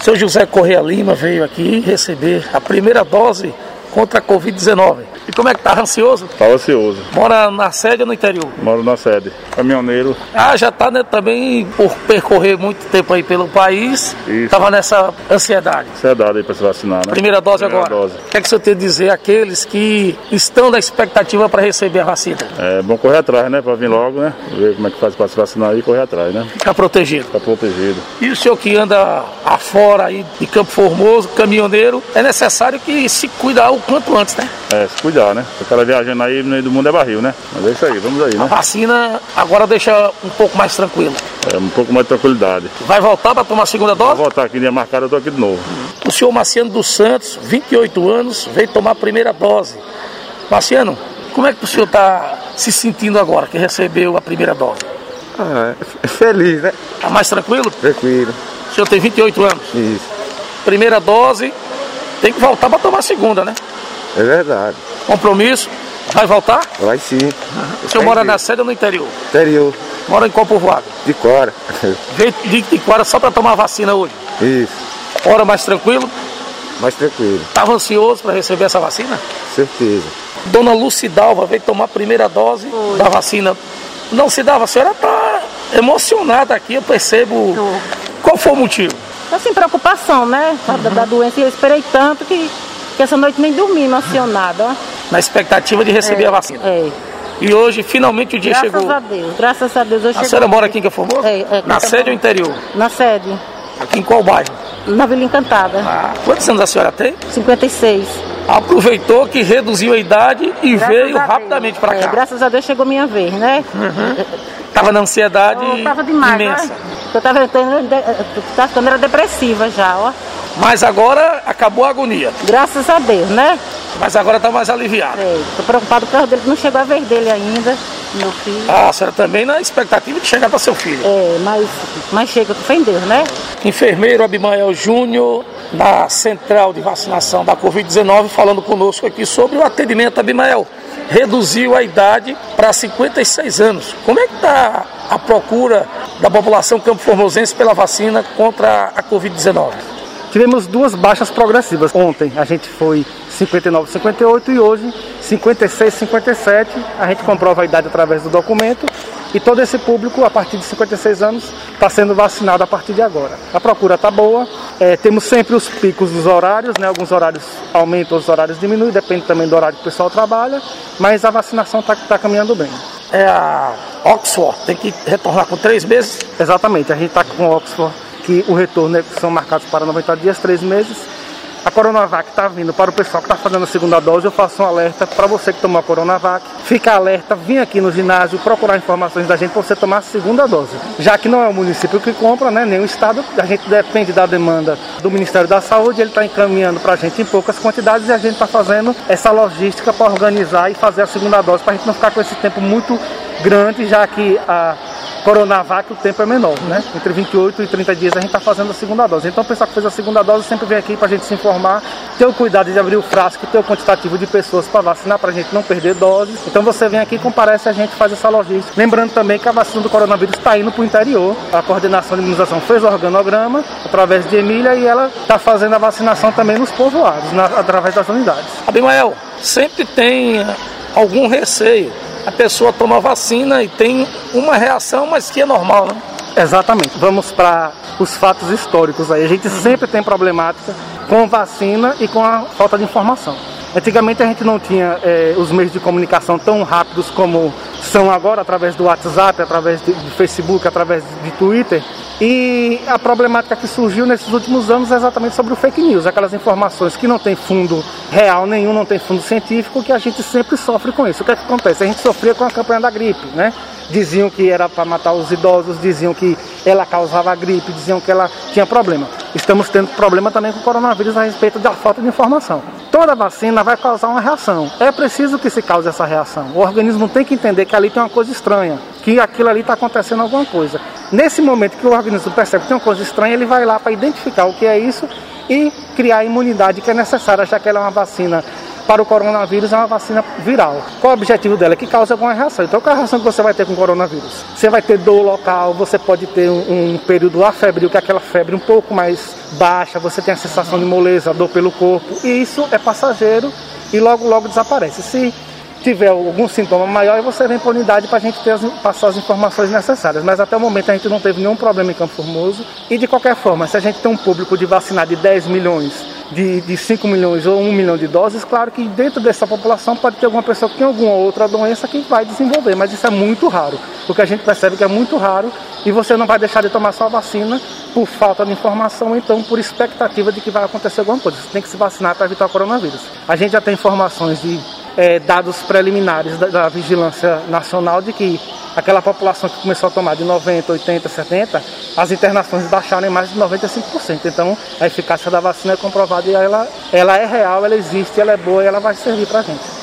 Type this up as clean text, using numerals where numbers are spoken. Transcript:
Seu José Correia Lima veio aqui receber a primeira dose contra a Covid-19. E como é que tá? Ansioso? Tá ansioso. Mora na sede ou no interior? Moro na sede. Caminhoneiro. Já tá, né, também por percorrer muito tempo aí pelo país. Isso. Tava nessa ansiedade. Ansiedade aí pra se vacinar, né? Primeira dose agora. Dose. O que é que você tem a dizer àqueles que estão na expectativa para receber a vacina? É bom correr atrás, né? Pra vir logo, né? Ver como é que faz pra se vacinar aí e correr atrás, né? Ficar protegido. Ficar protegido. E o senhor que anda afora aí de Campo Formoso, caminhoneiro, é necessário que se cuidar o quanto antes, né? Se cuidar, né? O cara viajando aí no meio do mundo é barril, né? Mas é isso aí, vamos aí, né? A vacina agora deixa um pouco mais tranquilo. Um pouco mais de tranquilidade. Vai voltar para tomar a segunda dose? Vou voltar aqui, dia marcado, eu tô aqui de novo. O senhor Marciano dos Santos, 28 anos, veio tomar a primeira dose. Marciano, como é que o senhor está se sentindo agora, que recebeu a primeira dose? Feliz, né? Está mais tranquilo? Tranquilo. O senhor tem 28 anos? Isso. Primeira dose, tem que voltar para tomar a segunda, né? É verdade. Compromisso, vai voltar? Vai sim. O senhor mora na sede ou no interior? Interior. Mora em qual povoado? De Cora. Veio de Cora só para tomar a vacina hoje? Isso. Hora mais tranquilo? Mais tranquilo. Estava ansioso para receber essa vacina? Certeza. Dona Lucidalva veio tomar a primeira dose da vacina. Não se dava, a senhora está emocionada aqui, eu percebo. Qual foi o motivo? Assim, preocupação, né? Da doença, e eu esperei tanto que essa noite nem dormi emocionada, ó. Na expectativa de receber a vacina. E hoje, finalmente, o dia chegou. Graças a Deus, hoje chegou. A senhora mora aqui em Campo Formoso? Na sede ou interior? Na sede. Aqui em qual bairro? Na Vila Encantada. Quantos anos a senhora tem? 56. Aproveitou que reduziu a idade e veio rapidamente para cá. Graças a Deus chegou minha vez, né? Estava na ansiedade imensa. Né? Eu estava ficando era depressiva já, ó. Mas agora acabou a agonia. Graças a Deus, né? Mas agora está mais aliviado. Estou preocupado por causa dele, não chegou a vez dele ainda, meu filho. A senhora também na expectativa de chegar para seu filho. Mas chega, com fé em Deus, né? Enfermeiro Abimael Júnior, na central de vacinação da Covid-19, falando conosco aqui sobre o atendimento. Abimael, reduziu a idade para 56 anos. Como é que está a procura da população campo-formosense pela vacina contra a Covid-19? Tivemos duas baixas progressivas. Ontem a gente foi 59, 58 e hoje 56, 57. A gente comprova a idade através do documento e todo esse público a partir de 56 anos está sendo vacinado a partir de agora. A procura está boa, temos sempre os picos dos horários, né? Alguns horários aumentam, outros horários diminuem, depende também do horário que o pessoal trabalha, mas a vacinação está caminhando bem. É a Oxford, tem que retornar com 3 meses? Exatamente, a gente está com a Oxford, que o retorno são marcados para 90 dias, 3 meses. A Coronavac está vindo para o pessoal que está fazendo a segunda dose. Eu faço um alerta para você que tomou a Coronavac. Fica alerta, vem aqui no ginásio procurar informações da gente para você tomar a segunda dose. Já que não é o município que compra, né, nem o estado, a gente depende da demanda do Ministério da Saúde. Ele está encaminhando para a gente em poucas quantidades e a gente está fazendo essa logística para organizar e fazer a segunda dose para a gente não ficar com esse tempo muito grande, já que a Coronavac o tempo é menor, né? Entre 28 e 30 dias a gente está fazendo a segunda dose. Então o pessoal que fez a segunda dose sempre vem aqui para a gente se informar, ter o cuidado de abrir o frasco, ter o quantitativo de pessoas para vacinar, para a gente não perder doses. Então você vem aqui, comparece, a gente faz essa logística. Lembrando também que a vacina do coronavírus está indo para o interior. A coordenação de imunização fez o organograma através de Emília e ela está fazendo a vacinação também nos povoados, através das unidades. Abimael, sempre tem algum receio. A pessoa toma vacina e tem uma reação, mas que é normal, né? Exatamente. Vamos para os fatos históricos aí. A gente sempre tem problemática com vacina e com a falta de informação. Antigamente a gente não tinha os meios de comunicação tão rápidos como são agora, através do WhatsApp, através do Facebook, através de Twitter. E a problemática que surgiu nesses últimos anos é exatamente sobre o fake news, aquelas informações que não tem fundo real nenhum, não tem fundo científico, que a gente sempre sofre com isso. O que é que acontece? A gente sofria com a campanha da gripe, né? Diziam que era para matar os idosos, diziam que ela causava gripe, diziam que ela tinha problema. Estamos tendo problema também com o coronavírus a respeito da falta de informação. Toda vacina vai causar uma reação. É preciso que se cause essa reação. O organismo tem que entender que ali tem uma coisa estranha, que aquilo ali está acontecendo alguma coisa. Nesse momento que o organismo percebe que tem uma coisa estranha, ele vai lá para identificar o que é isso e criar a imunidade que é necessária, já que ela é uma vacina para o coronavírus é uma vacina viral. Qual é o objetivo dela? Que causa alguma reação. Então, qual é a reação que você vai ter com o coronavírus? Você vai ter dor local, você pode ter um período afebril, que é aquela febre um pouco mais baixa, você tem a sensação de moleza, dor pelo corpo, e isso é passageiro e logo desaparece. Se tiver algum sintoma maior, você vem para a unidade para a gente passar as informações necessárias. Mas até o momento a gente não teve nenhum problema em Campo Formoso. E de qualquer forma, se a gente tem um público de vacinar de 10 milhões, de 5 milhões ou 1 milhão de doses, claro que dentro dessa população pode ter alguma pessoa que tem alguma outra doença que vai desenvolver. Mas isso é muito raro. O que a gente percebe que é muito raro e você não vai deixar de tomar sua vacina por falta de informação, ou então por expectativa de que vai acontecer alguma coisa. Você tem que se vacinar para evitar o coronavírus. A gente já tem informações de dados preliminares da Vigilância Nacional de que aquela população que começou a tomar de 90, 80, 70, as internações baixaram em mais de 95%. Então, a eficácia da vacina é comprovada e ela é real, ela existe, ela é boa e ela vai servir para a gente.